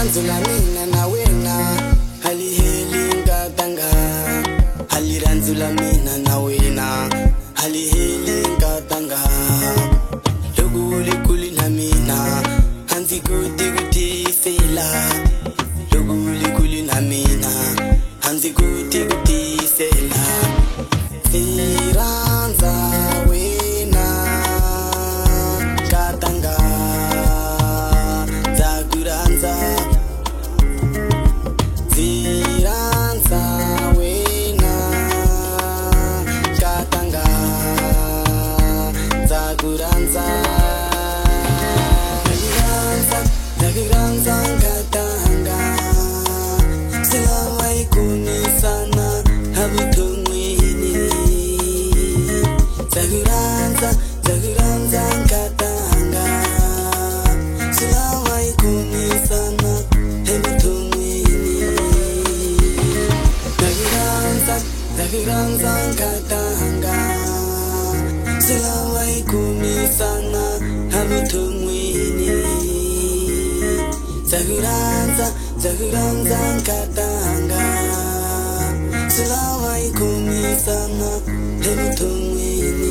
Zula mina na wena haliheli ngatanga haliranzula mina na wena haliheli ngatanga luguli kuli na mina hanzi kuti sela luguli kuli na mina hanzi kuti sela siranza wena ngatanga zakuranza Zaguranza katanga Silawai kumisana Hebutungwini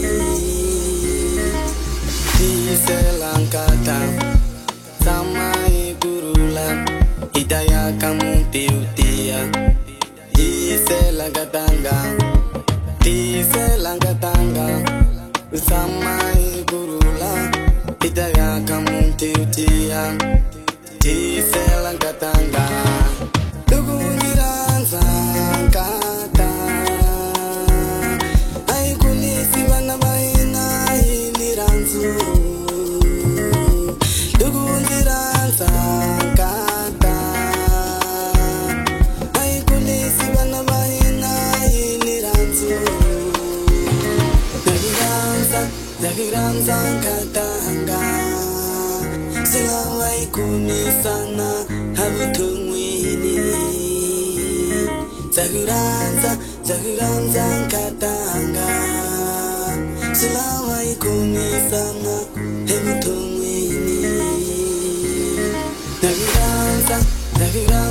Diselankata Samai gurula Hidaya kamu tiutia Diselankatanga Samai gurula Hidaya kamu tiutia Diselankatanga Dugungiranza kata Ai kulisi bana baina iliranzu Dugungiranza kata Ai kulisi bana baina iliranzu Zagiranza katanga Silawai kumisana habutungwini Zaguranza katanga Silawai kumisana habutungwini Zaguranza